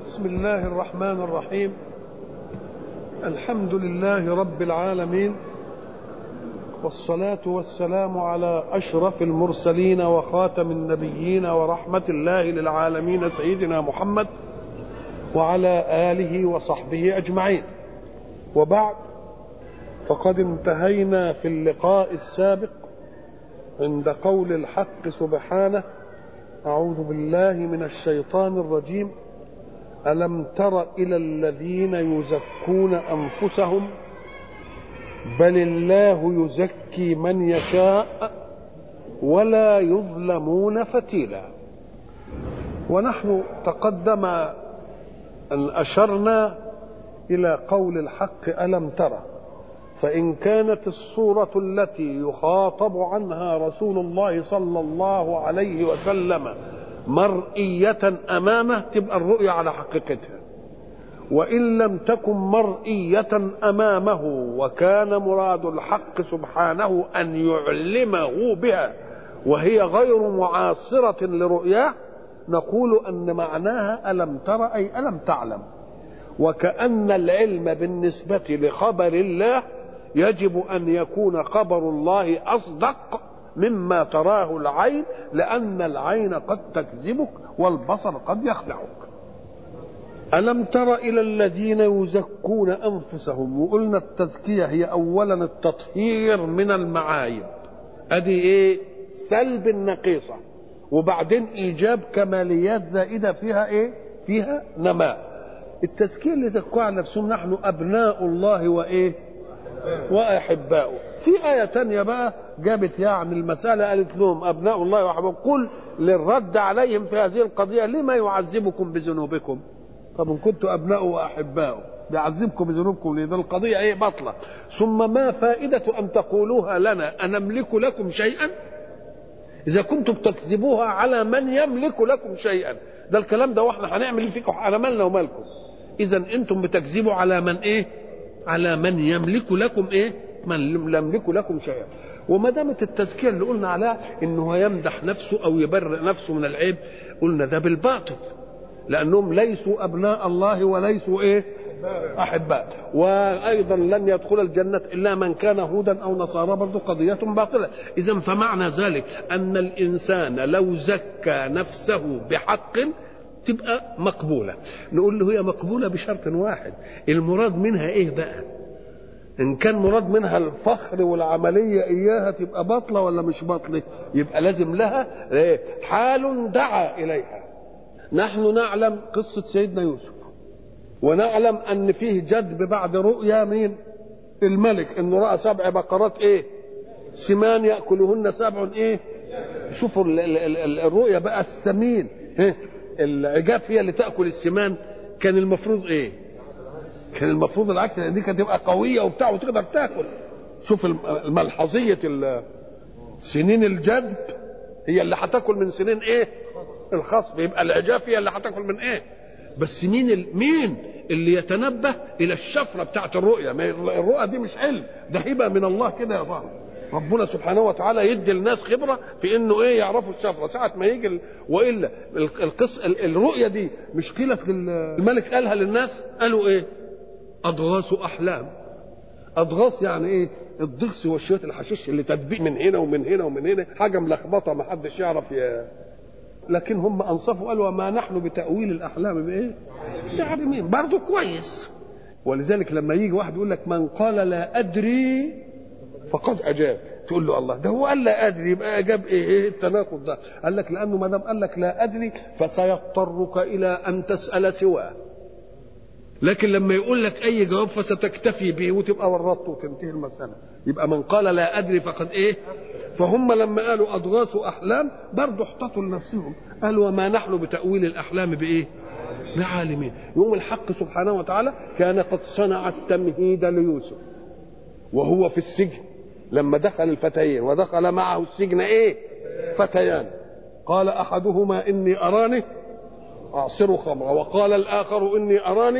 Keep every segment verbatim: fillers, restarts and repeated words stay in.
بسم الله الرحمن الرحيم. الحمد لله رب العالمين، والصلاة والسلام على أشرف المرسلين وخاتم النبيين ورحمة الله للعالمين سيدنا محمد وعلى آله وصحبه أجمعين. وبعد، فقد انتهينا في اللقاء السابق عند قول الحق سبحانه: أعوذ بالله من الشيطان الرجيم. ألم تر إلى الذين يزكون أنفسهم بل الله يزكي من يشاء ولا يظلمون فتيلا. ونحن تقدم أن أشرنا إلى قول الحق ألم تر، فإن كانت الصورة التي يخاطب عنها رسول الله صلى الله عليه وسلم مرئية أمامه تبقى الرؤية على حقيقتها، وإن لم تكن مرئية أمامه وكان مراد الحق سبحانه أن يعلمه بها وهي غير معاصرة لرؤياه، نقول أن معناها ألم تر أي ألم تعلم. وكأن العلم بالنسبة لخبر الله يجب أن يكون خبر الله أصدق مما تراه العين، لأن العين قد تكذبك والبصر قد يخدعك. ألم تر إلى الذين يزكون أنفسهم، وقلنا التزكية هي أولا التطهير من المعايب، أدي إيه؟ سلب النقيصة، وبعدين إيجاب كماليات زائدة فيها إيه؟ فيها نماء. التزكية اللي زكوا على نفسهم: نحن أبناء الله وإيه؟ وأحباؤه. في آية تانية بقى جابت يعني المسألة، قالت لهم أبناء الله وأحباؤه. قل للرد عليهم في هذه القضية: لما يعذبكم بذنوبكم؟ طب إن كنتوا أبناء وأحباؤه بيعذبكم بذنوبكم ليه؟ ده القضية إيه؟ بطلة. ثم ما فائدة أن تقولوها لنا أنملك لكم شيئا إذا كنتم تكذبوها على من يملك لكم شيئا؟ ده الكلام ده واحنا هنعمل فيكم على مالنا ومالكم. إذا أنتم بتكذبوا على من إيه؟ على من يملك لكم ايه؟ من يملك لكم شيئا. وما دامت التزكيه اللي قلنا عليها انه يمدح نفسه او يبرئ نفسه من العيب، قلنا ده بالباطل، لانهم ليسوا ابناء الله وليسوا ايه؟ احباء. وايضا لن يدخل الجنه الا من كان هودا او نصارى، برضه قضيه باطله. اذا فمعنى ذلك ان الانسان لو زكى نفسه بحق تبقى مقبولة. نقول له هي مقبولة بشرط واحد: المراد منها ايه بقى؟ ان كان مراد منها الفخر والعملية اياها تبقى باطلة ولا مش باطلة؟ يبقى لازم لها حال دعا اليها. نحن نعلم قصة سيدنا يوسف، ونعلم ان فيه جدب بعد رؤيا مين؟ الملك، انه رأى سبع بقرات ايه؟ سمان يأكلهن سبع ايه؟ شوفوا الرؤيا بقى السمين، العجاف هي اللي تأكل السمان. كان المفروض ايه؟ كان المفروض العكس، لان دي كانت تبقى قويه وبتاع وتقدر تاكل. شوف الملحظيه سنين الجدب هي اللي هتاكل من سنين ايه؟ الخصب. يبقى العجاف هي اللي هتاكل من ايه؟ بس مين ال... مين اللي يتنبه الى الشفره بتاعت الرؤيا؟ ما الرؤى دي مش علم، ده هبه من الله كده يا فاهم. ربنا سبحانه وتعالى يدي الناس خبره في انه ايه؟ يعرفوا الشفره ساعه ما يجي ال... والا القص الرؤيه دي مش قيلت الملك قالها للناس، قالوا ايه؟ اضغاث احلام. اضغاث يعني ايه؟ الضغث والشويه الحشيش اللي تدبيق من هنا ومن هنا ومن هنا، حاجه ملخبطه ما حدش يعرف ي... لكن هم انصفوا قالوا: وما نحن بتاويل الاحلام بايه؟ عالمين. برضه كويس. ولذلك لما يجي واحد يقول لك: من قال لا ادري فقد اجاب، تقول له: الله، ده هو قال لا ادري، يبقى اجاب ايه؟ ايه التناقض ده؟ قال لك: لانه ما دام قال لك لا ادري فسيضطرك الى ان تسال سواه، لكن لما يقول لك اي جواب فستكتفي به وتبقى ورطت وتنتهي المساله. يبقى من قال لا ادري فقد ايه؟ فهم لما قالوا اضغاث احلام برضه احتطوا لنفسهم، قالوا: وما نحن بتاويل الاحلام بايه؟ بعالمين. يوم الحق سبحانه وتعالى كان قد صنع التمهيد ليوسف وهو في السجن، لما دخل الفتيين ودخل معه السجن ايه؟ فتيان. قال احدهما: اني اراني اعصر خمرا، وقال الاخر: اني اراني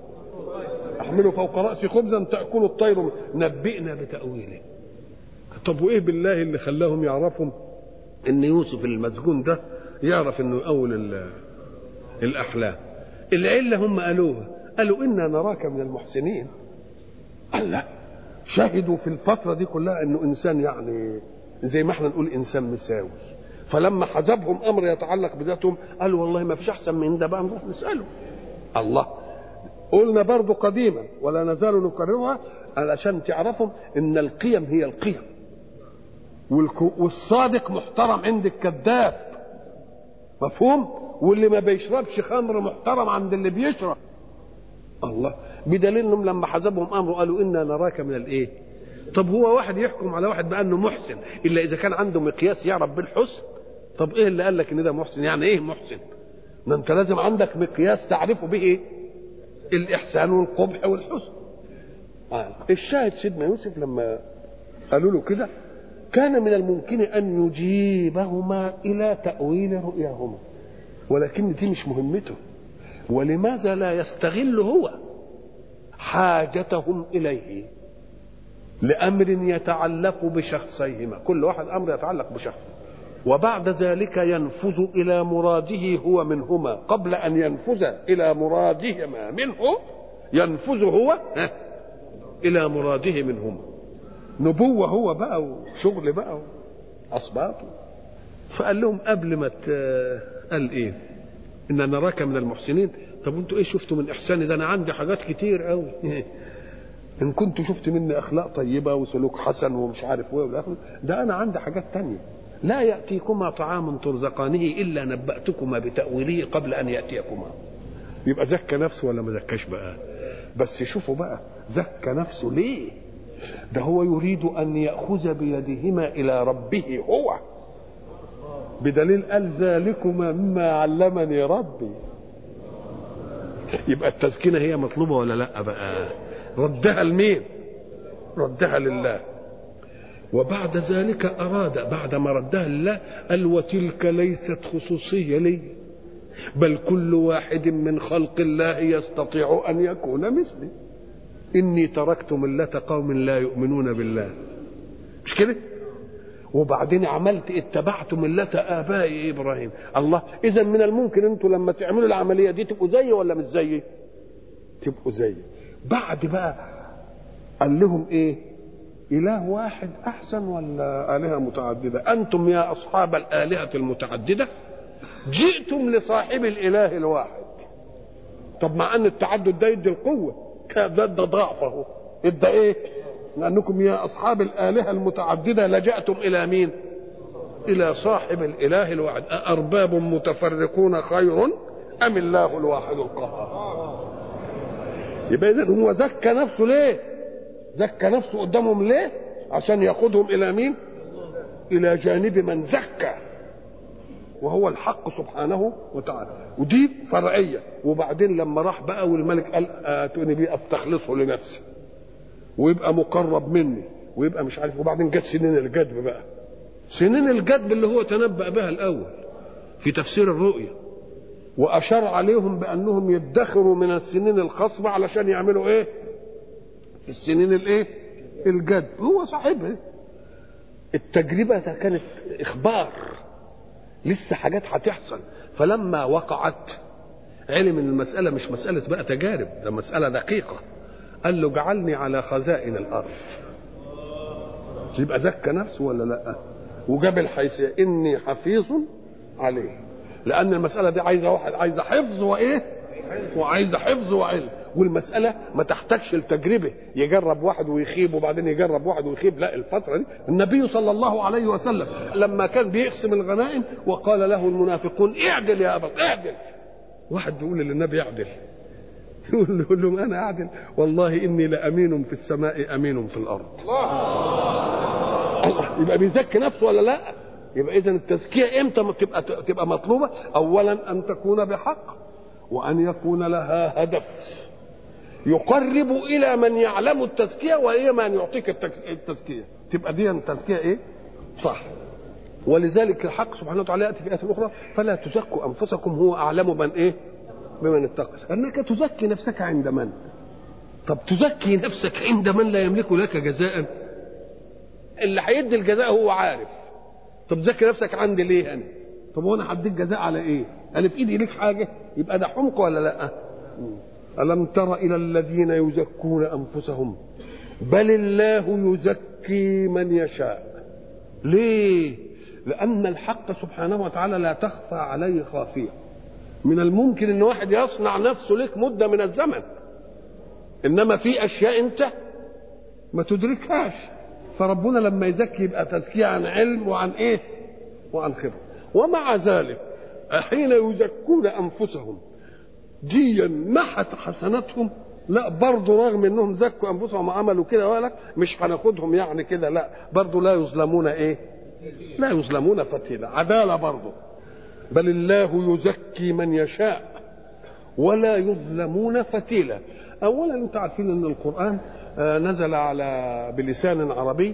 احمل فوق راسي خبزا تاكل الطير، نبئنا بتاويله. طب وايه بالله اللي خلاهم يعرفوا ان يوسف المسجون ده يعرف انه اول الاحلام؟ العلة هم قالوها، قالوا إنا نراك من المحسنين. قال لا، شهدوا في الفترة دي كلها إنه إنسان يعني زي ما احنا نقول إنسان مساوي. فلما حزبهم أمر يتعلق بذاتهم قالوا والله ما فيش أحسن من ده، بقى نروح نسأله. الله، قلنا برضو قديما ولا نزال نكررها علشان تعرفهم إن القيم هي القيم، والصادق محترم عند الكذاب، مفهوم؟ واللي ما بيشربش خمر محترم عند اللي بيشرب. الله، بدليل انهم لما حزبهم امره قالوا انا نراك من الايه. طب هو واحد يحكم على واحد بانه محسن الا اذا كان عنده مقياس يعرف بالحسن؟ طب ايه اللي قال لك ان ده محسن؟ يعني ايه محسن؟ ما انت لازم عندك مقياس تعرفه به ايه؟ الاحسان والقبح والحسن. آه. الشاهد سيدنا يوسف لما قالوا له كده كان من الممكن ان يجيبهما الى تاويل رؤياهما، ولكن دي مش مهمته. ولماذا لا يستغل هو حاجتهم إليه لأمر يتعلق بشخصيهما، كل واحد أمر يتعلق بشخص، وبعد ذلك ينفذ إلى مراده هو منهما. قبل أن ينفذ إلى مرادهما منه ينفذ هو إلى مراده منهما. نبوة هو بقى وشغل بقى وأصباطه. فقال لهم قبل ما قال إيه؟ إن نراك من المحسنين. طب انتوا ايه شفتوا من احساني ده؟ انا عندي حاجات كتير قوي. ان كنتوا شفت مني اخلاق طيبه وسلوك حسن ومش عارف ايه، ده انا عندي حاجات تانية. لا ياتيكما طعام ترزقانه الا نباتكما بتاويله قبل ان ياتيكما. يبقى زكى نفسه ولا ما زكاش بقى؟ بس شوفوا بقى زكى نفسه ليه؟ ده هو يريد ان ياخذ بيدهما الى ربه هو، بدليل قال ذلكما مما علمني ربي. يبقى التزكية هي مطلوبة ولا لا بقى؟ ردها لمين؟ ردها لله. وبعد ذلك أراد بعد ما ردها لله قال وتلك ليست خصوصية لي، بل كل واحد من خلق الله يستطيع أن يكون مثلي. إني تركت ملة قوم لا يؤمنون بالله، مش كده؟ وبعدين عملت اتبعت ملة آبائي إبراهيم. الله، إذا من الممكن أنتوا لما تعملوا العملية دي تبقوا زيي ولا مش زيي؟ تبقوا زيي. بعد بقى قال لهم إيه؟ إله واحد أحسن ولا آلهة متعددة؟ أنتم يا أصحاب الآلهة المتعددة جئتم لصاحب الإله الواحد. طب مع أن التعدد ده يدي القوة، ده ضعفه ادى إيه؟ لأنكم يا أصحاب الآلهة المتعددة لجأتم إلى مين؟ إلى صاحب الإله الواحد. أأرباب متفرقون خير أم الله الواحد القهار؟ يبقى إذن هو زكى نفسه ليه؟ زكى نفسه قدامهم ليه؟ عشان ياخدهم إلى مين؟ إلى جانب من زكى، وهو الحق سبحانه وتعالى. ودي فرعية. وبعدين لما راح بقى والملك قال آتوني بي أستخلصه لنفسي ويبقى مقرب مني ويبقى مش عارف. وبعدين جت سنين الجدب بقى، سنين الجدب اللي هو تنبأ بها الأول في تفسير الرؤيا، وأشار عليهم بأنهم يدخروا من السنين الخصبة علشان يعملوا إيه في السنين الإيه الجدب. هو صاحبها. التجربة كانت إخبار، لسه حاجات هتحصل. فلما وقعت علم ان المسألة مش مسألة بقى تجارب، ده مسألة دقيقة. قال له اجعلني على خزائن الأرض. يبقى زكى نفسه ولا لا؟ وجاب الحيثية إني حفيظ عليه، لأن المسألة دي عايزة واحد عايزة حفظ وإيه وعايزة حفظ وعلم. والمسألة ما تحتاجش التجربة، يجرب واحد ويخيب وبعدين يجرب واحد ويخيب. لا، الفترة دي النبي صلى الله عليه وسلم لما كان بيقسم الغنائم وقال له المنافقون اعدل يا أبا اعدل، واحد بيقول للنبي اعدل، يقول لهم أنا أعدل؟ والله إني لأمين في السماء أمين في الأرض. الله، يبقى بيزكي نفسه ولا لا؟ يبقى إذن التزكية إمتى تبقى تبقى مطلوبة؟ أولا أن تكون بحق، وأن يكون لها هدف يقرب إلى من يعلم التزكية وإلى من يعطيك التزكية. تبقى دي التزكية إيه؟ صح. ولذلك الحق سبحانه وتعالى يأتي في آية أخرى فلا تزكوا أنفسكم هو أعلم من إيه؟ بمن اتقى. أنك تزكي نفسك عند من؟ طب تزكي نفسك عند من لا يملك لك جزاء؟ اللي هيدي الجزاء هو عارف. طب زكي نفسك عند ليه أنا؟ طب وانا هديك جزاء على ايه؟ انا في ايدي ليك حاجه؟ يبقى ده حمق ولا لا؟ الم تر الى الذين يزكون انفسهم بل الله يزكي من يشاء. ليه؟ لان الحق سبحانه وتعالى لا تخفى عليه خافيه. من الممكن ان واحد يصنع نفسه لك مده من الزمن، انما في اشياء انت ما تدركهاش، فربنا لما يزكي يبقى تزكيه عن علم وعن ايه؟ وعن خبره. ومع ذلك حين يزكون انفسهم ديا محت حسناتهم، لا برضه رغم انهم زكوا انفسهم وعملوا كده ولك مش هناخدهم يعني كده، لا برضه لا يظلمون ايه؟ لا يظلمون فتيلا، عداله برضه. بل الله يزكي من يشاء ولا يظلمون فتيلا. اولا انتم عارفين ان القران نزل على بلسان عربي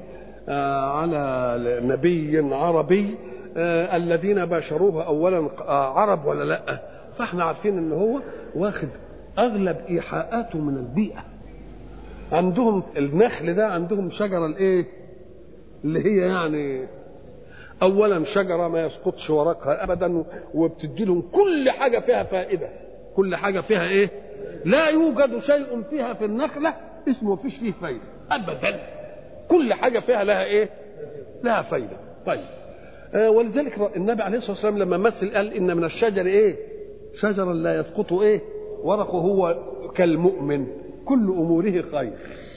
على نبي عربي، الذين باشروه اولا عرب ولا لا؟ فاحنا عارفين ان هو واخد اغلب ايحاءاته من البيئه. عندهم النخل ده عندهم شجره الايه اللي هي يعني اولا شجره ما يسقطش ورقها ابدا، وبتدي لهم كل حاجه فيها فائده، كل حاجه فيها ايه؟ لا يوجد شيء فيها في النخله اسمه فيش فيه فايده ابدا، كل حاجه فيها لها ايه؟ لها فايده. طيب آه ولذلك النبي عليه الصلاه والسلام لما مثل قال ان من الشجر ايه؟ شجرا لا يسقط ايه؟ ورقه هو كالمؤمن كل اموره خير.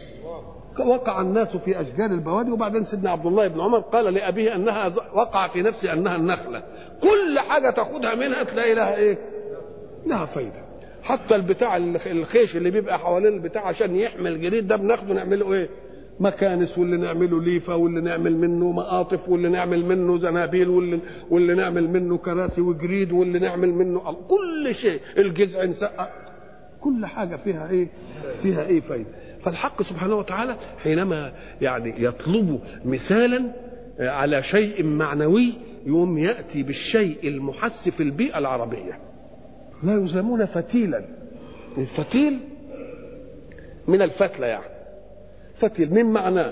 وقع الناس في اشجار البوادي، وبعدين سيدنا عبد الله بن عمر قال لابيه انها وقع في نفسي انها النخله، كل حاجه تاخدها منها تلاقي لها ايه؟ لها فايده. حتى البتاع الخيش اللي بيبقى حوالين البتاع عشان يحمل الجريد ده بناخده نعمله ايه؟ مكانس، واللي نعمله ليفه، واللي نعمل منه مقاطف، واللي نعمل منه زنابيل، واللي, واللي نعمل منه كراسي وجريد، واللي نعمل منه كل شيء، الجذع نسقى، كل حاجه فيها ايه؟ فيها ايه فايده. فالحق سبحانه وتعالى حينما يعني يطلب مثالا على شيء معنوي يوم ياتي بالشيء المحس في البيئه العربيه. لا يظلمون فتيلا. الفتيل من الفتله، يعني فتيل من معناه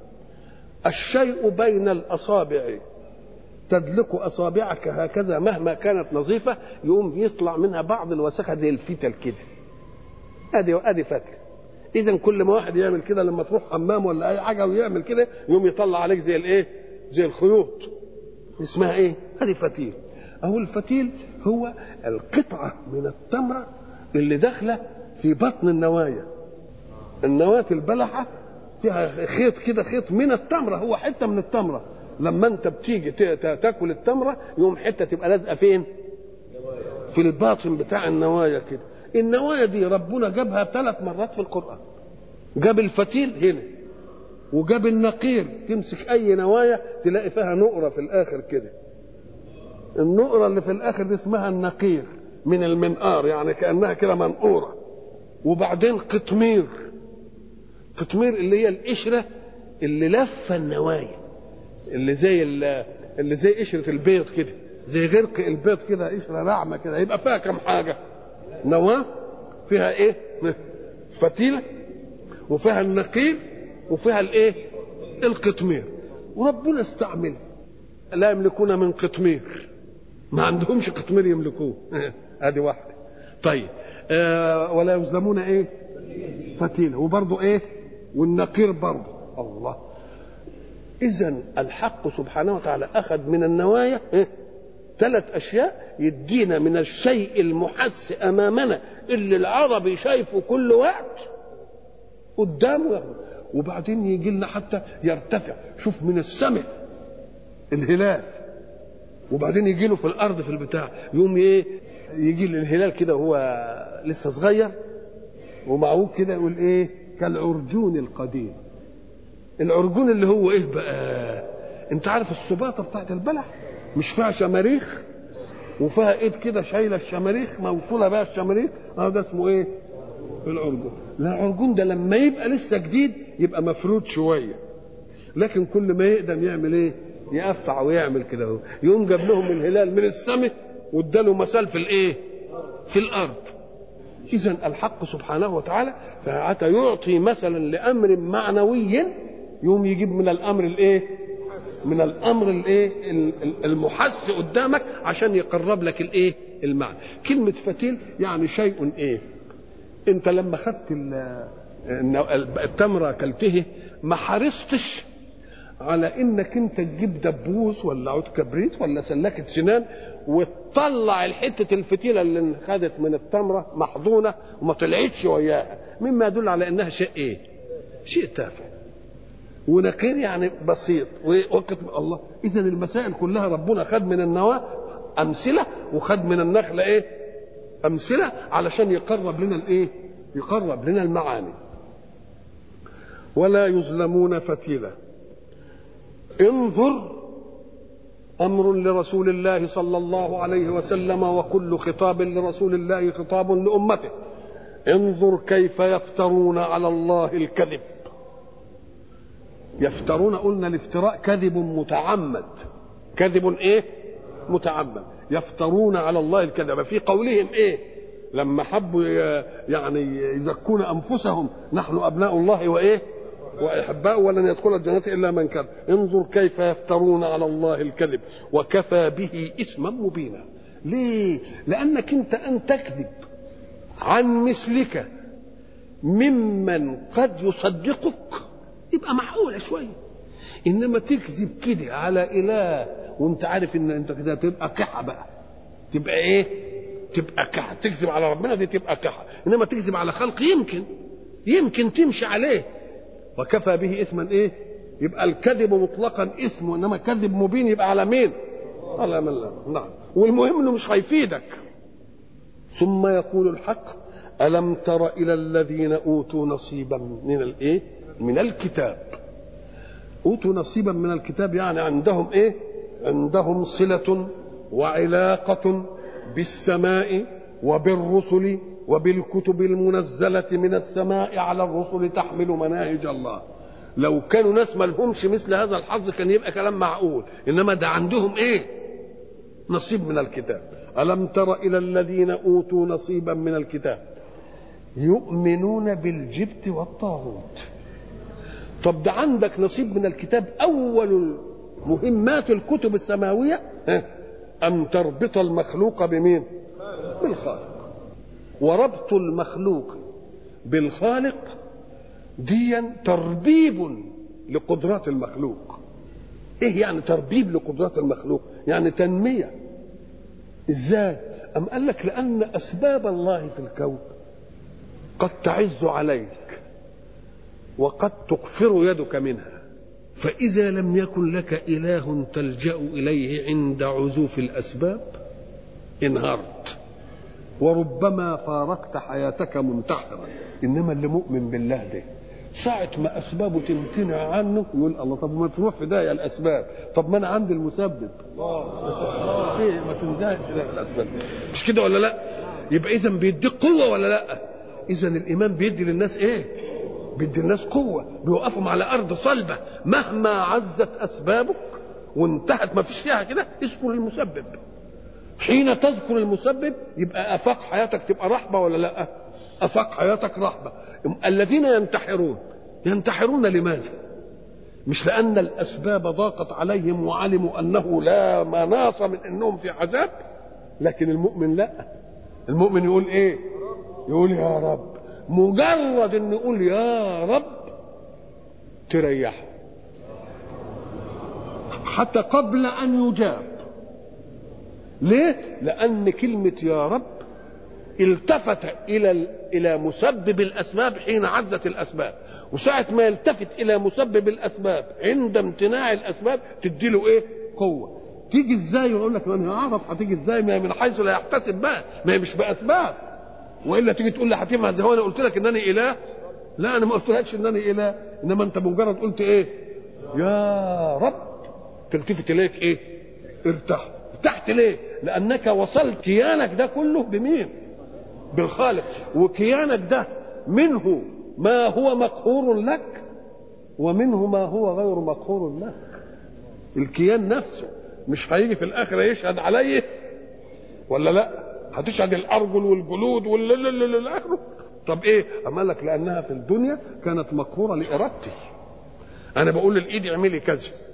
الشيء بين الاصابع، تدلك اصابعك هكذا مهما كانت نظيفه يقوم يطلع منها بعض الوسخه زي الفتل كده. ادي ادي فتله. اذا كل ما واحد يعمل كده لما تروح حمام ولا اي حاجه ويعمل كده يقوم يطلع عليك زي الايه؟ زي الخيوط. اسمها ايه؟ ادي فتيل. اهو الفتيل هو القطعه من التمره اللي داخله في بطن النوايا. النواة البلحه فيها خيط كده، خيط من التمره، هو حته من التمره. لما انت بتيجي تاكل التمره يوم حته تبقى لازقه فين؟ في الباطن بتاع النوايا كده. النوايا دي ربنا جابها ثلاث مرات في القرآن. جاب الفتيل هنا، وجاب النقير، تمسك أي نوايا تلاقي فيها نقرة في الآخر كده. النقرة اللي في الآخر دي اسمها النقير من المنقار، يعني كأنها كده منقورة. وبعدين قطمير، قطمير اللي هي القشرة اللي لفة النوايا، اللي زي اللي زي قشرة البيض كده، زي غرق البيض كده، قشرة ناعمة كده، يبقى فيها كم حاجة؟ نواة فيها ايه؟ فتيلة، وفيها النقير، وفيها الايه؟ القطمير. وربنا استعمل لا يملكون من قطمير، ما عندهمش قطمير يملكوه. ادي واحدة. طيب آه ولا يظلمون ايه؟ فتيلة. وبرضه ايه؟ والنقير برضه. الله. اذا الحق سبحانه وتعالى اخذ من النوايا إيه؟ ثلاث أشياء يدينا من الشيء المحس أمامنا اللي العربي شايفه كل وقت قدامه، وبعدين يجي لنا حتى يرتفع. شوف من السماء الهلال، وبعدين يجي له في الأرض في البتاع، يوم إيه؟ يجي الهلال كده وهو لسه صغير ومعوج كده، يقول إيه؟ كالعرجون القديم. العرجون اللي هو إيه بقى؟ أنت عارف السباطة بتاعت البلح مش فيها شماريخ وفيها ايد كده شايله الشماريخ موصوله بقى الشماريخ، اه ده اسمه ايه؟ العرجون. لا العرجون ده لما يبقى لسه جديد يبقى مفرود شويه، لكن كل ما يقدم يعمل ايه؟ يقفع ويعمل كده اهو. يقوم جاب لهم الهلال من السماء واداله مثال في الايه؟ في الارض. اذا الحق سبحانه وتعالى ساعة يعطي مثلا لامر معنوي يوم يجيب من الامر الايه؟ من الامر الايه المحس قدامك عشان يقرب لك الايه المعنى. كلمه فتيل يعني شيء ايه. انت لما خدت التمره كلته ما حرصتش على انك انت تجيب دبوس ولا عود كبريت ولا سلكه سنان وتطلع الحته الفتيله اللي خدت من التمره محضونه وما طلعتش وياها، مما يدل على انها شيء ايه؟ شيء تافه ونقير يعني بسيط ووقت الله. اذا المسائل كلها ربنا خد من النواه امثله وخد من النخله ايه؟ امثله علشان يقرب لنا الايه؟ يقرب لنا المعاني. ولا يظلمون فتيلا. انظر امر لرسول الله صلى الله عليه وسلم، وكل خطاب لرسول الله خطاب لامته. انظر كيف يفترون على الله الكذب. يفترون، قلنا الافتراء كذب متعمد، كذب ايه؟ متعمد. يفترون على الله الكذب في قولهم ايه؟ لما حبوا يعني يزكون انفسهم نحن ابناء الله وايه؟ واحباؤه ولن يدخل الجنه الا من كذب. انظر كيف يفترون على الله الكذب وكفى به اثما مبينا. ليه؟ لانك انت ان تكذب عن مثلك ممن قد يصدقك يبقى معقوله شويه، انما تكذب كده على اله وانت عارف ان انت كده تبقى كحه بقى، تبقى ايه؟ تبقى كحه. تكذب على ربنا دي تبقى كحه، انما تكذب على خلق يمكن يمكن تمشي عليه. وكفى به اثما ايه؟ يبقى الكذب مطلقا اسم، انما كذب مبين يبقى على مين؟ على من لا. نعم. والمهم انه مش هيفيدك. ثم يقول الحق: ألم تر إلى الذين أوتوا نصيبا من الايه؟ من الكتاب. أوتوا نصيبا من الكتاب يعني عندهم ايه؟ عندهم صلة وعلاقة بالسماء وبالرسل وبالكتب المنزلة من السماء على الرسل تحمل مناهج الله. لو كانوا ناس ما لهمش مثل هذا الحظ كان يبقى كلام معقول، إنما ده عندهم إيه؟ نصيب من الكتاب. ألم تر إلى الذين أوتوا نصيبا من الكتاب يؤمنون بالجبت والطاغوت. طب ده عندك نصيب من الكتاب. أول مهمات الكتب السماوية أن تربط المخلوق بمين؟ بالخالق. وربط المخلوق بالخالق ديا تربيب لقدرات المخلوق. ايه يعني تربيب لقدرات المخلوق؟ يعني تنمية. ازاي؟ ام قال لك لان اسباب الله في الكون قد تعز عليك وقد تقفر يدك منها، فاذا لم يكن لك اله تلجأ اليه عند عزوف الاسباب انهارت وربما فارقت حياتك منتحرا. انما اللي مؤمن بالله ده ساعة ما اسبابه تمتنع عنه يقول الله طب ما تروح في داهية الاسباب، طب ما انا عندي المسبب. ايه ما تندهش الاسباب، مش كده ولا لا؟ يبقى اذا بيديك قوة ولا لا؟ اذا الايمان بيدي للناس ايه؟ بيدي الناس قوة، بيوقفهم على ارض صلبة مهما عزت اسبابك وانتهت ما فيش فيها كده. اذكر المسبب. حين تذكر المسبب يبقى افاق حياتك تبقى رحبه ولا لا؟ افاق حياتك رحبه. الذين ينتحرون ينتحرون لماذا؟ مش لان الاسباب ضاقت عليهم وعلموا انه لا مناص من انهم في عذاب، لكن المؤمن لا. المؤمن يقول ايه؟ يقول يا رب. مجرد ان يقول يا رب تريحه حتى قبل ان يجاب. ليه؟ لأن كلمة يا رب التفت إلى إلى مسبب الأسباب حين عزت الأسباب، وساعة ما يلتفت إلى مسبب الأسباب عند امتناع الأسباب تديله إيه؟ قوة. تيجي إزاي؟ يقول لك أنا أعرف هتيجي إزاي؟ ما من حيث لا يحتسب بقى، ما هي مش بأسباب. وإلا تيجي تقول لي هتفهم زي هو أنا قلت لك إنني إله؟ لا أنا ما قلتلكش إنني إله، إنما أنت بمجرد قلت إيه؟ يا رب تلتفت إليك إيه؟ ارتاح. ارتحت ليه؟ لأنك وصلت كيانك ده كله بمين؟ بالخالق. وكيانك ده منه ما هو مقهور لك ومنه ما هو غير مقهور لك. الكيان نفسه مش هيجي في الآخرة يشهد عليه ولا لا؟ هتشهد الأرجل والجلود والآخره. طب إيه؟ أما لك لأنها في الدنيا كانت مقهورة لإرادتي. أنا بقول للإيد اعملي كذا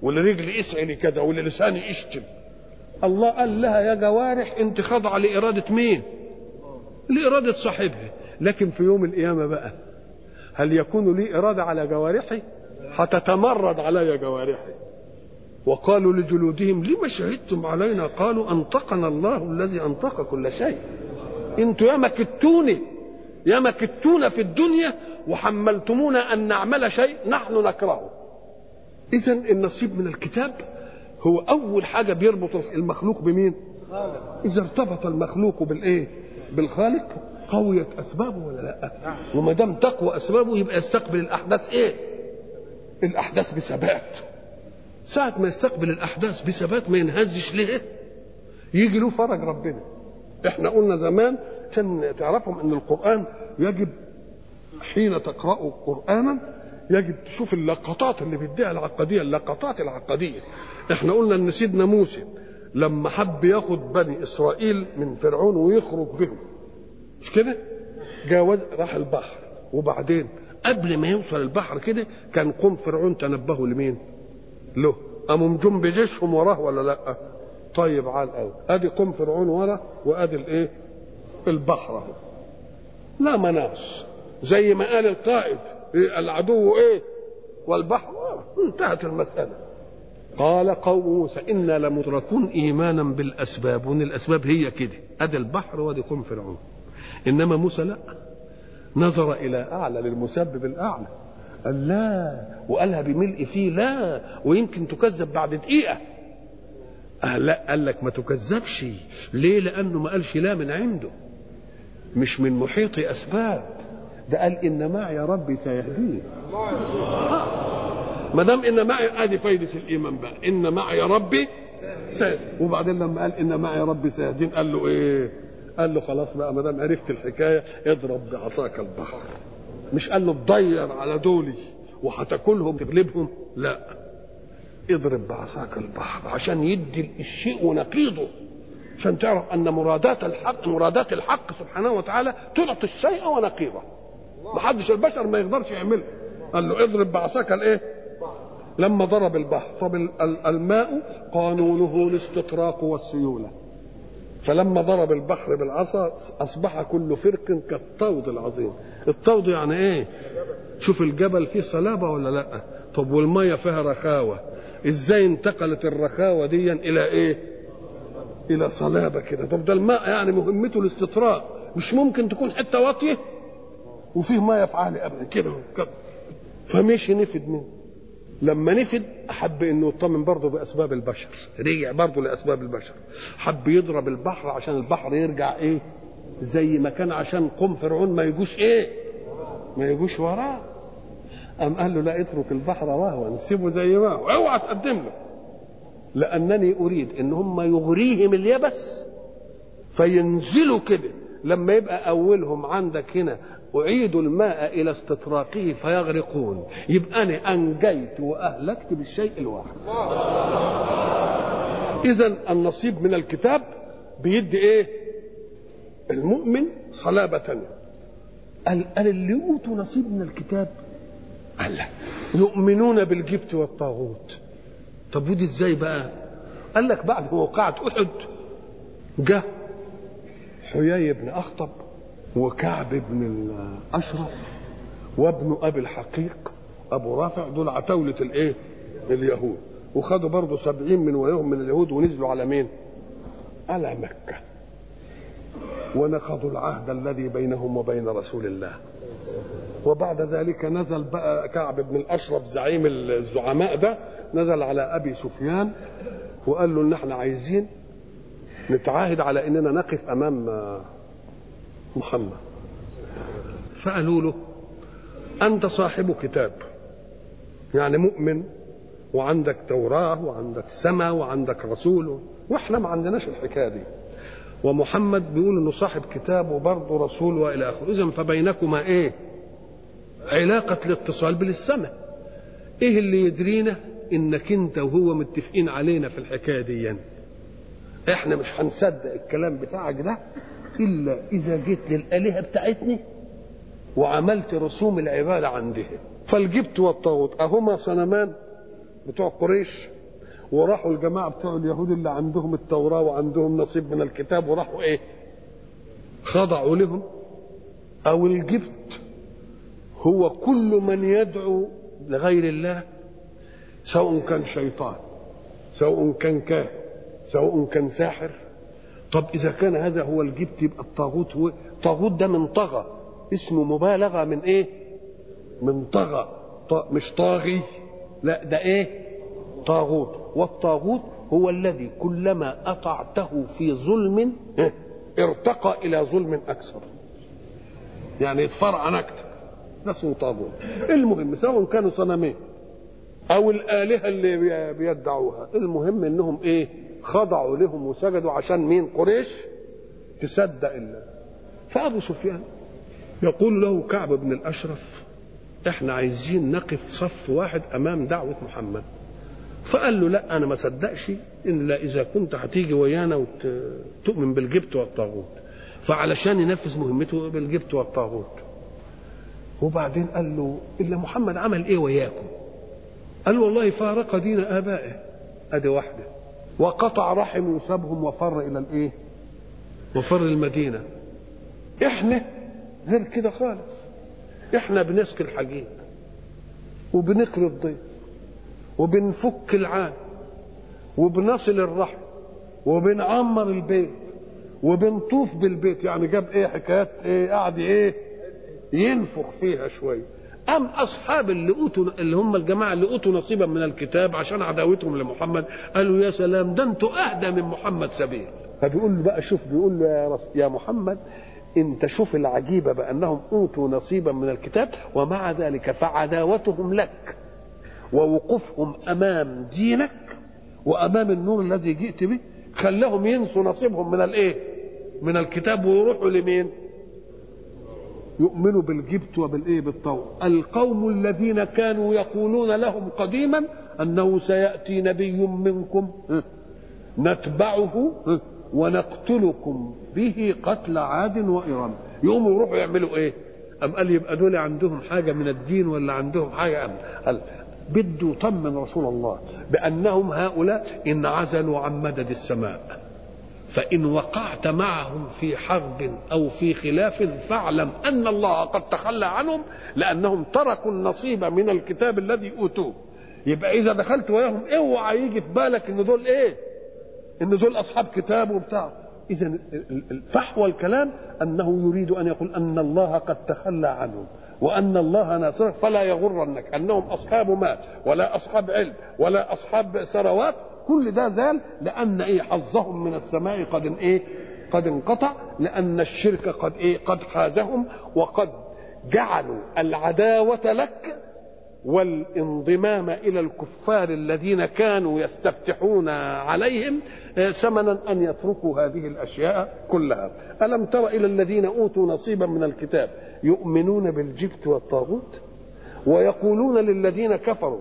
والرجل اسعلي كذا واللسان يشتم. الله قال لها يا جوارح انت خاضعه لإرادة مين؟ لإرادة صاحبها. لكن في يوم القيامة بقى هل يكون لي إرادة على جوارحي؟ هتتمرد علي جوارحي. وقالوا لجلودهم لما شهدتم علينا؟ قالوا أنطقنا الله الذي أنطق كل شيء. انتوا يا مكتوني يا مكتونا في الدنيا وحملتمونا أن نعمل شيء نحن نكرهه. إذن النصيب من الكتاب هو أول حاجة بيربط المخلوق بمين؟ إذا ارتبط المخلوق بالإيه؟ بالخالق قويت أسبابه ولا لا؟ وما دام تقوى أسبابه يبقى يستقبل الأحداث إيه؟ الأحداث بثبات. ساعة ما يستقبل الأحداث بثبات ما ينهزش ليه؟ يجي له فرج ربنا. إحنا قلنا زمان عشان تعرفهم أن القرآن يجب حين تقرأوا قرآنا يجب تشوف اللقطات اللي بيديها العقدية، اللقطات العقدية. إحنا قلنا أن سيدنا موسى لما حب ياخد بني إسرائيل من فرعون ويخرج بهم مش كده؟ جاوز راح البحر، وبعدين قبل ما يوصل البحر كده كان قوم فرعون تنبهوا لمين؟ له. قاموا مجم بجيشهم وراه ولا لا؟ طيب عال قوي. ادي قوم فرعون وراه وادي الايه؟ البحر اهو. لا مناص زي ما قال القائد إيه العدو ايه؟ والبحر. انتهت المسألة. قال قوم موسى إنا لمدركون إيمانا بالأسباب، وإن الأسباب هي كده ادي البحر وادي قوم فرعون. إنما موسى لا، نظر إلى أعلى للمسبب الأعلى. قال لا، وقالها بملء فيه لا، ويمكن تكذب بعد دقيقة. قال لا، قال لك ما تكذبش. ليه؟ لأنه ما قالش لا من عنده، مش من محيط أسباب. ده قال إن معي ربي سيهدين. ما دام إن معي ادي فايدة الإيمان بقى، إن معي ربي سيهدين. وبعدين لما قال إن معي ربي سيهدين قال له إيه؟ قال له خلاص بقى ما دام عرفت الحكاية اضرب بعصاك البحر. مش قال له تضير على دولي وهتاكلهم تغلبهم، لا، اضرب بعصاك البحر عشان يدي الشيء ونقيضه، عشان تعرف ان مرادات الحق مرادات الحق سبحانه وتعالى تعطي الشيء ونقيضه. ما حدش البشر ما يقدرش يعمله. قال له اضرب بعصاك الايه؟ لما ضرب البحر. طب الماء قانونه الاستطراق والسيوله، فلما ضرب البحر بالعصا اصبح كل فرق كالطود العظيم. الطود يعني ايه؟ شوف الجبل فيه صلابه ولا لا؟ طب والميه فيها رخاوه، ازاي انتقلت الرخاوه دي الى ايه؟ الى صلابه كده. طب ده الماء يعني مهمته الاستطراق، مش ممكن تكون حته واطيه وفيه ميه في عالي قبل كده، فمشي نفد منه. لما نفد حب انه يطمن برضه باسباب البشر، رجع برضه لاسباب البشر، حب يضرب البحر عشان البحر يرجع ايه؟ زي ما كان، عشان قوم فرعون ما يجوش ايه؟ ما يجوش وراه. قام قال له لا، اترك البحر رهوا، نسيبه زي ما هو، اوعى تقدم له، لانني اريد ان هم يغريهم اليبس فينزلوا كده. لما يبقى اولهم عندك هنا أعيدوا الماء إلى استطراقه فيغرقون، يبقى أنا أنجيت وأهلكت بالشيء الواحد. إذن النصيب من الكتاب بيدي إيه؟ المؤمن صلابة تانية. قال اللي أوتوا نصيب من الكتاب قال لا يؤمنون بالجبت والطاغوت. طب ودي إزاي بقى؟ قال لك بعد موقعة أحد جاء حيي بن أخطب وكعب بن الأشرف وابن أبي الحقيق أبو رافع، دول عتاولة الإيه؟ اليهود، وخدوا برضه سبعين من وياهم من اليهود ونزلوا على مين؟ على مكة، ونقضوا العهد الذي بينهم وبين رسول الله. وبعد ذلك نزل بقى كعب بن الأشرف زعيم الزعماء ده، نزل على أبي سفيان وقال له إن احنا عايزين نتعاهد على إننا نقف أمام محمد. فقالوا له أنت صاحب كتاب، يعني مؤمن وعندك توراة وعندك سماء وعندك رسول، وإحنا ما عندناش الحكاية دي، ومحمد بيقول إنه صاحب كتاب وبرضه رسول وإلى آخره. إذن فبينكما إيه؟ علاقة الاتصال بالسماء. إيه اللي يدرينا إنك أنت وهو متفقين علينا في الحكاية دي؟ يعني إحنا مش هنصدق الكلام بتاعك ده إلا إذا جيت للآلهة بتاعتني وعملت رسوم العبادة عندها. فالجبت والطاغوت أهما صنمان بتوع قريش، وراحوا الجماعة بتوع اليهود اللي عندهم التوراة وعندهم نصيب من الكتاب وراحوا ايه خضعوا لهم. او الجبت هو كل من يدعو لغير الله، سواء كان شيطان سواء كان كاهن سواء كان ساحر. طب اذا كان هذا هو الجبت يبقى الطاغوت هو الطاغوت ده من طغى، اسمه مبالغة من ايه من طغى، مش طاغي، لا ده ايه طاغوت. والطاغوت هو الذي كلما اطعته في ظلم ارتقى الى ظلم اكثر، يعني يتفرعن اكثر، ده اسمه طاغوت. المهم سواء كانوا صنمين او الالهه اللي بيدعوها، المهم انهم ايه خضعوا لهم وسجدوا عشان مين؟ قريش تصدق الله. فابو سفيان يقول له كعب بن الاشرف احنا عايزين نقف صف واحد امام دعوه محمد. فقال له لا انا ما صدقش الا اذا كنت هتيجي ويانا وتؤمن بالجبت والطاغوت، فعلشان ينفذ مهمته بالجبت والطاغوت. وبعدين قال له الا محمد عمل ايه وياكم؟ قال له والله فارق دين ابائه، ادي واحده، وقطع رحم وسابهم وفر الى الايه وفر المدينه. احنا غير كده خالص، احنا بنسقي الحجيج وبنقري الضيف وبنفك العان وبنصل الرحم وبنعمر البيت وبنطوف بالبيت. يعني جاب ايه حكايات ايه قاعد ايه ينفخ فيها شويه. ام اصحاب اللي اوتوا اللي هم الجماعه اللي اوتوا نصيبا من الكتاب عشان عداوتهم لمحمد قالوا يا سلام ده انتوا اهدى من محمد سبيل. فبيقول له بقى شوف، بيقول له يا, يا محمد انت شوف العجيبه بانهم اوتوا نصيبا من الكتاب ومع ذلك فعداوتهم لك ووقوفهم امام دينك وامام النور الذي جئت به خلاهم ينسوا نصيبهم من الايه من الكتاب ويروحوا لمين؟ يؤمنوا بالجبت وبالايه بالطاغوت. القوم الذين كانوا يقولون لهم قديما انه سياتي نبي منكم نتبعه ونقتلكم به قتل عاد وإرم، يقوموا يروحوا يعملوا ايه؟ ام قال يبقى دول عندهم حاجه من الدين ولا عندهم حاجه؟ أم قال بده يطمن رسول الله بانهم هؤلاء انعزلوا عن مدد السماء، فإن وقعت معهم في حرب أو في خلاف فاعلم أن الله قد تخلى عنهم لأنهم تركوا النصيب من الكتاب الذي أوتوه. يبقى إذا دخلت وياهم اوعى يجي في بالك إن دول إيه؟ إن دول أصحاب كتاب وبتاع. إذا فحوى الكلام أنه يريد أن يقول أن الله قد تخلى عنهم وأن الله ناصرك، فلا يغرنك أنهم أصحاب مال ولا أصحاب علم ولا أصحاب ثروات، كل ده زال لأن إيه حظهم من السماء قد إيه قد انقطع، لأن الشرك قد إيه قد حازهم وقد جعلوا العداوة لك والانضمام إلى الكفار الذين كانوا يستفتحون عليهم ثمنا أن يتركوا هذه الأشياء كلها. ألم تر إلى الذين أوتوا نصيبا من الكتاب يؤمنون بالجبت والطاغوت ويقولون للذين كفروا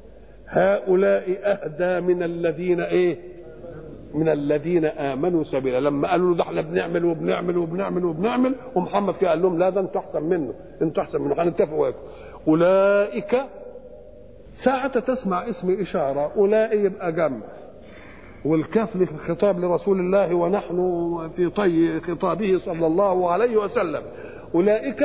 هؤلاء أهدى من الذين إيه من الذين آمنوا سبيلا. لما قالوا له ده احنا بنعمل وبنعمل وبنعمل وبنعمل ومحمد كده قال لهم لا ده انتوا أحسن منه، انتوا أحسن منه، هنتفقوا. أولئك ساعة تسمع اسم إشارة أولئك يبقى جمع، والكاف خطاب لرسول الله ونحن في طي خطابه صلى الله عليه وسلم. أولئك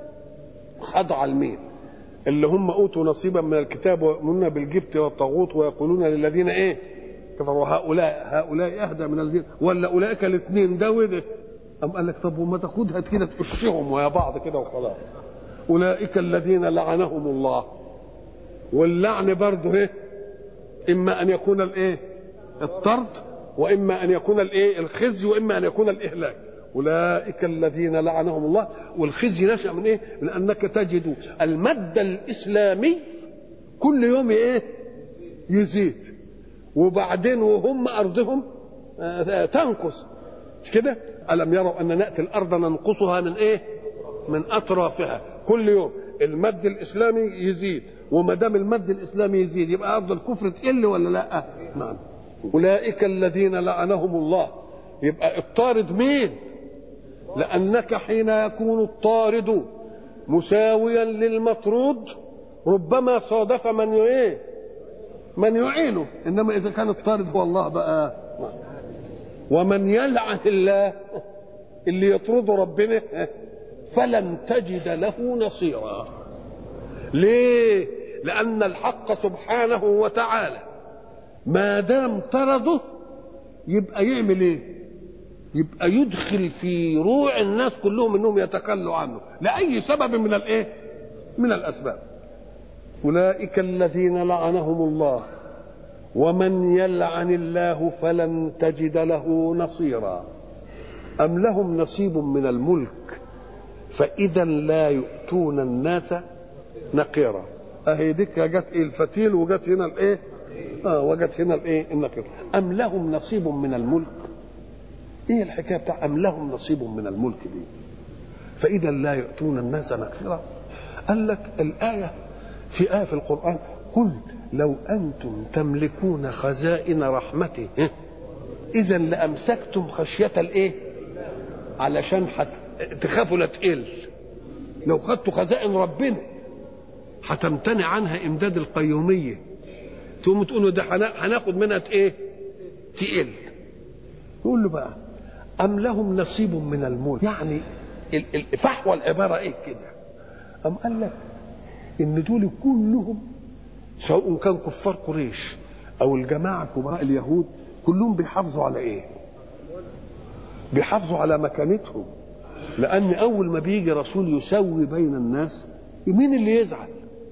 خضع المين اللي هم اوتوا نصيبا من الكتاب ويؤمنون بالجبت والطاغوت ويقولون للذين ايه كفروا هؤلاء هؤلاء اهدى من الذين، ولا اولئك الاثنين ده وده؟ ام قال لك طب وما تاخدها كده تقشهم ويا بعض كده وخلاص. اولئك الذين لعنهم الله، واللعن برضه ايه اما ان يكون الايه الطرد واما ان يكون الايه الخزي واما ان يكون الاهلاك. أولئك الذين لعنهم الله. والخزي نشأ من إيه؟ من أنك تجد المد الإسلامي كل يوم إيه؟ يزيد، وبعدين وهم أرضهم تنقص، مش كده؟ ألم يروا أن نأتي الأرض ننقصها من إيه؟ من أطرافها. كل يوم المد الإسلامي يزيد، وما دام المد الإسلامي يزيد يبقى أرض الكفر تقل ولا لا؟ نعم. أولئك الذين لعنهم الله. يبقى الطارد مين؟ لأنك حين يكون الطارد مساويا للمطرود ربما صادف من ايه من يعينه، انما اذا كان الطارد هو الله بقى. ومن يلعن الله اللي يطرده ربنا فلن تجد له نصيرا. ليه؟ لأن الحق سبحانه وتعالى ما دام طرده يبقى يعمل ايه؟ يبقى يدخل في روع الناس كلهم انهم يتخلوا عنه لأي سبب من الايه؟ من الأسباب. أولئك الذين لعنهم الله ومن يلعن الله فلن تجد له نصيرا. أم لهم نصيب من الملك فإذا لا يؤتون الناس نقيرا. أهي ديك جت إيه الفتيل وجت هنا الإيه؟ آه وجت هنا الإيه؟ النقير. أم لهم نصيب من الملك. إيه الحكاية بتاع أم لهم نصيب من الملك دي؟ فإذا لا يؤتون الناس نقيرا. قال لك الآية في آية في القرآن قل لو أنتم تملكون خزائن رحمته إذا لأمسكتم خشية الإيه؟ علشان حت... تخافوا لا تقل. لو خدتوا خزائن ربنا هتمتنع عنها إمداد القيومية، تقوموا تقولوا ده هناخد منها إيه؟ تقل. يقول له بقى أم لهم نصيب من الملك، يعني فحوى العبارة إيه كده؟ أم قال لك إن دول كلهم سواء كان كفار قريش أو الجماعة كبراء اليهود كلهم بيحافظوا على إيه؟ بيحافظوا على مكانتهم. لأن أول ما بيجي رسول يسوي بين الناس مين اللي يزعل؟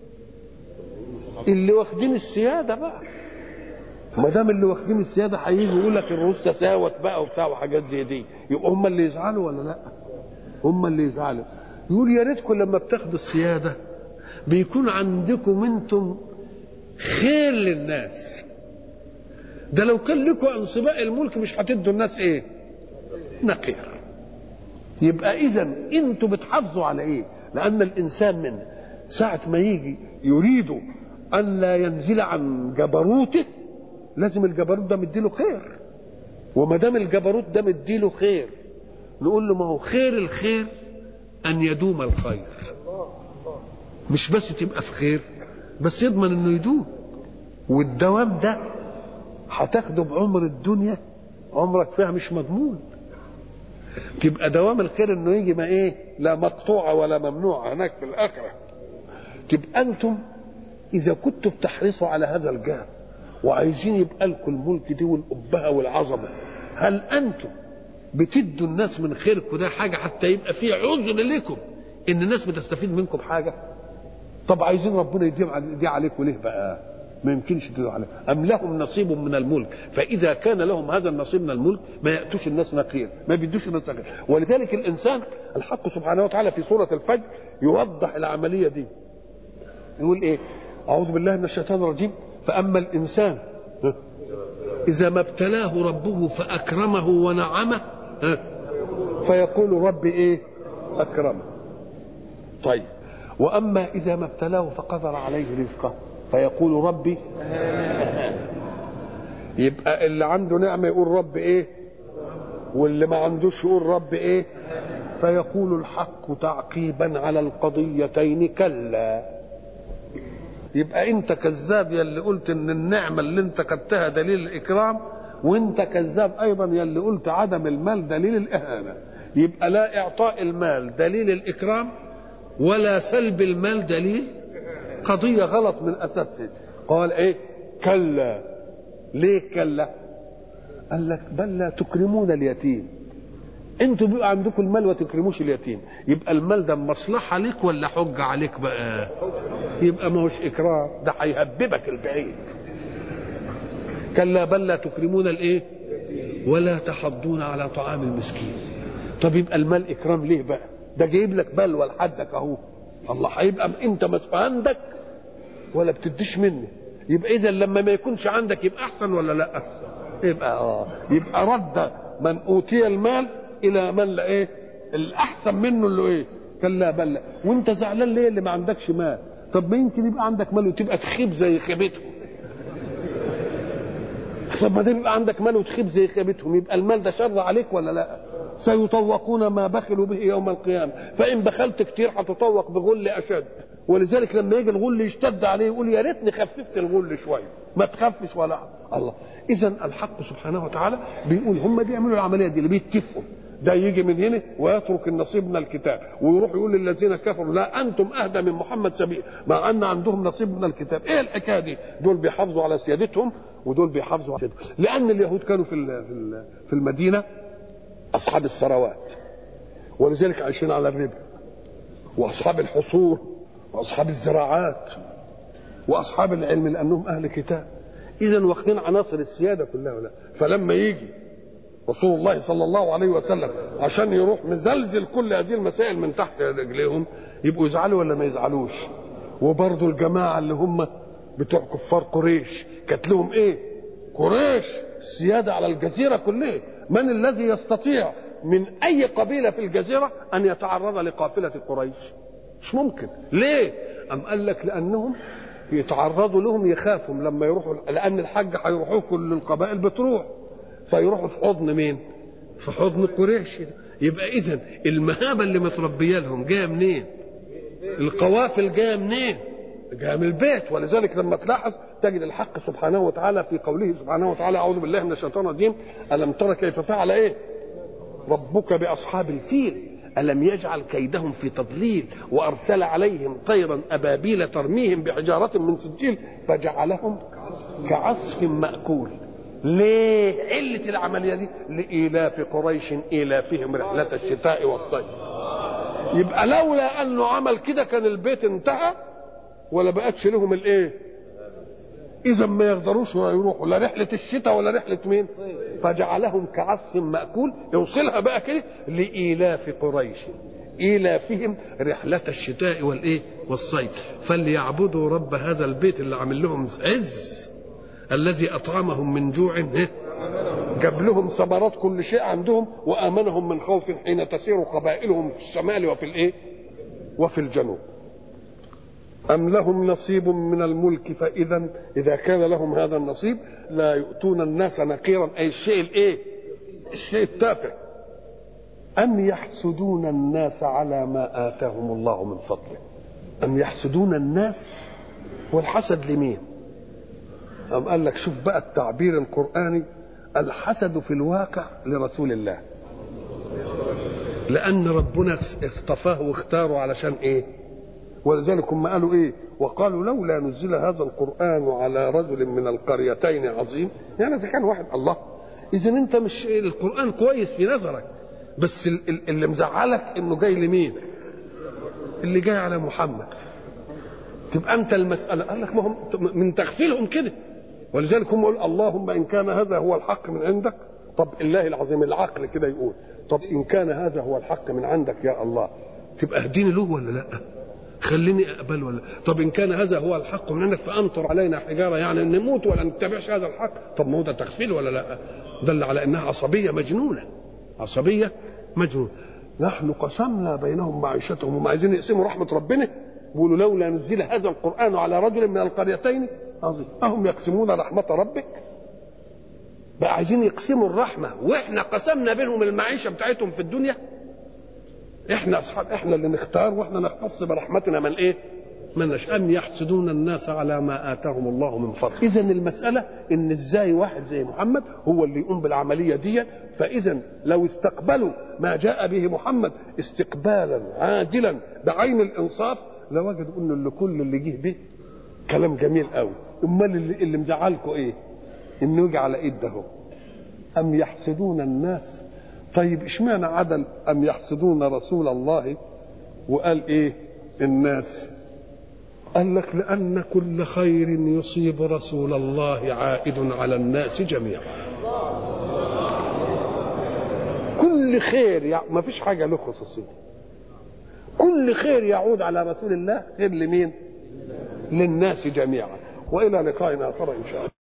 اللي واخدين السيادة بقى. ما دام اللي واخدين السيادة هيجي يقول لك الروس تساوت بقى وبتاع وحاجات زي دي، يبقى هم اللي يزعلوا ولا لا؟ هم اللي يزعلوا. يقول يا ريتكم لما بتاخدوا السيادة بيكون عندكم انتم خير للناس. ده لو كان لكم انصباء الملك مش هتدوا الناس ايه؟ نقير. يبقى اذا انتوا بتحافظوا على ايه؟ لان الانسان من ساعة ما يجي يريد ان لا ينزل عن جبروته لازم الجبروت ده مديله خير. وما دام الجبروت ده مديله خير نقول له ما هو خير الخير ان يدوم الخير. مش بس تبقى في خير بس يضمن انه يدوم. والدوام ده هتاخده بعمر الدنيا عمرك فيها مش مضمون. تبقى دوام الخير انه يجي ما ايه؟ لا مقطوعه ولا ممنوعه هناك في الاخره. تبقى انتم اذا كنتوا بتحرصوا على هذا الجهل وعايزين يبقى لكم الملك دي والابهه والعظمه، هل انتم بتدوا الناس من خيركم ده حاجه حتى يبقى فيه عذر لكم ان الناس بتستفيد منكم حاجه؟ طب عايزين ربنا يديم دي عليكم ليه بقى؟ ما يمكنش تدوا عليكم. ام لهم نصيب من الملك فاذا كان لهم هذا النصيب من الملك ما ياتوش الناس نقير، ما بيدوش الناس نقير. ولذلك الانسان الحق سبحانه وتعالى في سوره الفجر يوضح العمليه دي. يقول ايه؟ اعوذ بالله من الشيطان الرجيم. فاما الانسان اذا ما ابتلاه ربه فاكرمه ونعمه فيقول ربي ايه؟ اكرمه. طيب واما اذا ما ابتلاه فقدر عليه رزقه فيقول ربي يبقى اللي عنده نعمه يقول رب ايه؟ واللي ما عندوش يقول رب ايه؟ فيقول الحق تعقيبا على القضيتين كلا. يبقى انت كذاب يا اللي قلت ان النعمه اللي انت خدتها دليل الاكرام، وانت كذاب ايضا يا اللي قلت عدم المال دليل الاهانه. يبقى لا اعطاء المال دليل الاكرام ولا سلب المال دليل. قضيه غلط من اساسها. قال ايه؟ كلا. ليه كلا؟ قال لك بل لا تكرمون اليتيم. انتوا بيبقى عندكم المال وتكرموش اليتيم، يبقى المال ده مصلحه ليك ولا حجه عليك بقى؟ يبقى ما هوش اكرام، ده هيهببك البعيد. كلا بل لا تكرمون الايه؟ ولا تحضون على طعام المسكين. طب يبقى المال اكرام ليه بقى؟ ده جايب لك بلوى لحدك اهو. الله هيبقى انت مسؤول عندك ولا بتديش منه؟ يبقى اذا لما ما يكونش عندك يبقى احسن ولا لا؟ يبقى اه يبقى رد من اوتي المال الى من لا ايه؟ الاحسن منه اللي ايه؟ كلا بل لا. وانت زعلان ليه اللي ما عندكش مال؟ طب ما يمكن يبقى عندك مال وتبقى تخيب زي خيبتهم. طب ما يبقى عندك مال وتخيب زي خيبتهم، يبقى المال ده شر عليك ولا لا؟ سيطوقون ما بخلوا به يوم القيامه، فان بخلت كتير هتطوق بغل اشد، ولذلك لما يجي الغل يشتد عليه يقول يا ريتني خففت الغل شويه، ما تخفش ولا الله. اذا الحق سبحانه وتعالى بيقول هم بيعملوا العمليه دي اللي بيتفقوا، ده يجي من هنا ويترك النصيب من الكتاب ويروح يقول للذين كفروا لا انتم اهدى من محمد سبيل، مع ان عندهم نصيب من الكتاب. ايه الحكايه دي؟ دول بيحافظوا على سيادتهم ودول بيحافظوا على سيادتهم، لان اليهود كانوا في في المدينه اصحاب الثروات، ولذلك عايشين على الربا، واصحاب الحصول واصحاب الزراعات واصحاب العلم لانهم اهل كتاب. اذا واخدين عناصر السياده كلها ولا. فلما يجي رسول الله صلى الله عليه وسلم عشان يروح مزلزل كل هذه المسائل من تحت رجليهم، يبقوا يزعلوا ولا ما يزعلوش؟ وبرضه الجماعه اللي هم بتوع كفار قريش كانت لهم ايه؟ قريش السياده على الجزيره كلها. من الذي يستطيع من اي قبيله في الجزيره ان يتعرض لقافله قريش؟ مش ممكن. ليه؟ ام قال لك لانهم يتعرضوا لهم، يخافوا لما يروحوا، لان الحج هيروحوا كل القبائل بتروح، فيروحوا في حضن مين؟ في حضن قريش. يبقى اذا المهابه اللي متربيه لهم جايه منين؟ القوافل جايه منين؟ جايه من البيت. ولذلك لما تلاحظ تجد الحق سبحانه وتعالى في قوله سبحانه وتعالى اعوذ بالله من الشيطان الرجيم الم ترى كيف فعل ايه ربك باصحاب الفيل ألم يجعل كيدهم في تضليل وأرسل عليهم طيرا أبابيل ترميهم بحجارة من سجيل فجعلهم كعصف مأكول. ليه علة العملية دي؟ لإيلاف قريش إيلافهم رحلة الشتاء والصيف. يبقى لولا أنه عمل كده كان البيت انتهى ولا بقتش لهم الإيه؟ إذا ما يقدروش يروحوا لا رحلة الشتاء ولا رحلة مين؟ فجعلهم كعصف مأكول. يوصلها بقى كده لإيلاف قريش إيلافهم رحلة الشتاء والإيه؟ والصيف فليعبدوا رب هذا البيت اللي عامل لهم عز الذي أطعمهم من جوع، جاب لهم ثمرات كل شيء عندهم وآمنهم من خوف حين تسير قبائلهم في الشمال وفي الإيه؟ وفي الجنوب. أم لهم نصيب من الملك فإذا إذا كان لهم هذا النصيب لا يؤتون الناس نقيرا، أي الشيء الإيه؟ الشيء التافه. أم يحسدون الناس على ما آتاهم الله من فضله. أم يحسدون الناس، والحسد لمين؟ أم قال لك شوف بقى التعبير القرآني، الحسد في الواقع لرسول الله، لأن ربنا اصطفاه واختاره علشان إيه؟ ولذلك هم قالوا ايه؟ وقالوا لولا نزل هذا القرآن على رجل من القريتين عظيم. يعني اذا كان واحد الله، اذا انت مش القرآن كويس في نظرك، بس اللي مزعلك انه جاي لمين؟ اللي جاي على محمد. تبقى انت المسألة قال لك ما هم من تغفيلهم كده. ولذلك هم يقول اللهم ان كان هذا هو الحق من عندك. طب الله العظيم العقل كده يقول طب ان كان هذا هو الحق من عندك يا الله تبقى اهديني له ولا لا؟ خليني اقبل ولا. طب ان كان هذا هو الحق من عندك فامطر علينا حجاره، يعني نموت ولا نتبعش هذا الحق. طب ما هو ده تغفيل ولا لا؟ دل على انها عصبيه مجنونه، عصبيه مجنونه. نحن قسمنا بينهم معيشتهم، هم عايزين يقسموا رحمه ربنا، بيقولوا لولا نزل هذا القران على رجل من القريتين عظيم. اهم يقسمون رحمه ربك؟ بقى عايزين يقسموا الرحمه واحنا قسمنا بينهم المعيشه بتاعتهم في الدنيا. احنا اصحاب، احنا اللي نختار واحنا نختص برحمتنا من ايه؟ من نشاء. ام يحسدون الناس على ما اتاهم الله من فضل. اذا المساله ان ازاي واحد زي محمد هو اللي يقوم بالعمليه دي. فاذا لو استقبلوا ما جاء به محمد استقبالا عادلا بعين الانصاف لوجدوا ان اللي كل اللي جه به كلام جميل قوي. امال اللي, اللي مزعلكم ايه؟ انه يجي على ايد ده. ام يحسدون الناس. طيب اشمعنى عدل ام يحسدون رسول الله وقال ايه الناس؟ قال لك لان كل خير يصيب رسول الله عائد على الناس جميعا. كل خير يع... ما فيش حاجه له خصوصيه. كل خير يعود على رسول الله خير لمين؟ للناس جميعا. والى لقاء اخر ان شاء الله.